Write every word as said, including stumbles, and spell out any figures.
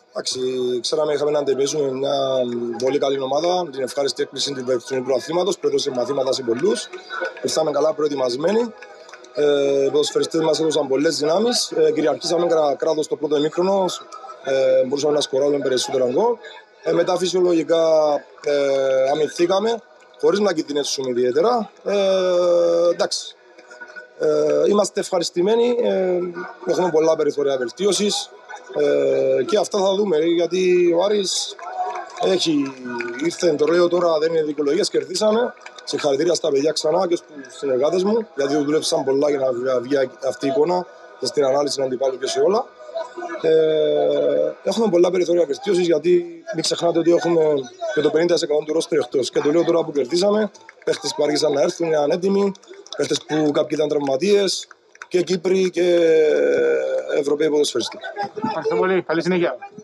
Εντάξει, ξέραμε είχαμε να αντιμετωπίσουμε μια πολύ καλή ομάδα, την ευχάριστη έκπληξη του πρωταθλήματος, πρέδωσε μαθήματα σε πολλούς. Ήρθαμε καλά προετοιμασμένοι. Ε, οι ποδοσφαιριστές μας έδωσαν πολλές δυνάμεις. Ε, κυριαρχήσαμε κράτος στο πρώτο ημίχρονο. Ε, μπορούσαμε να σκοράρουμε περισσότερο γκολ. Ε, μετά φυσιολογικά ε, αμυνθήκαμε, χωρίς να κινδυνεύσουμε ιδιαίτερα. Ε, εντάξει. Ε, είμαστε ευχαριστημένοι. Ε, έχουμε πολλά περιθώρια βελτίωσης. Ε, και αυτά θα δούμε, γιατί ο Άρης έχει, ήρθε, το λέω τώρα, δεν είναι δικαιολογίες, κερδίσαμε. Συγχαρητήρια στα παιδιά ξανά και στους συνεργάτες μου, γιατί δουλέψαν πολλά για να βγει αυτή η εικόνα και στην ανάλυση να αντιπάλω και σε όλα. Ε, έχουμε πολλά περιθώρια βελτίωσης, γιατί μην ξεχνάτε ότι έχουμε και το πενήντα τοις εκατό του ρόστερ εκτός. Και το λέω τώρα που κερδίσαμε, παίχτες που άρχισαν να έρθουν, είναι ανέτοιμοι, παίχτες που κάποιοι ήταν τραυματίες, και Κύπροι και Ευρωπαίοι ποδοσφαιριστές. Ευχαριστώ πολύ. Καλή συνέχεια.